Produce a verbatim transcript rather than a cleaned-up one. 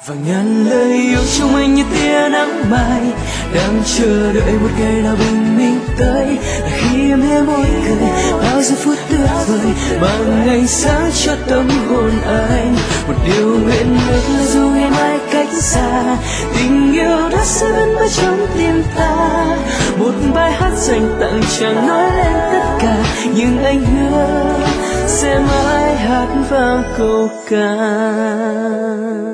và ngàn lời yêu trong anh như tia nắng mai đang chờ đợi một ngày nào bình minh tới, là khi em hé môi cười bao giây phút tuyệt vời mang ngày sáng cho tâm hồn anh. Một điều nguyện ước là dù ngày mai cách xa, tình yêu đó sẽ vẫn mãi trong tim ta. Một bài hát dành tặng chẳng nói lên tất cả, nhưng anh hứa sẽ mãi hát vang câu ca.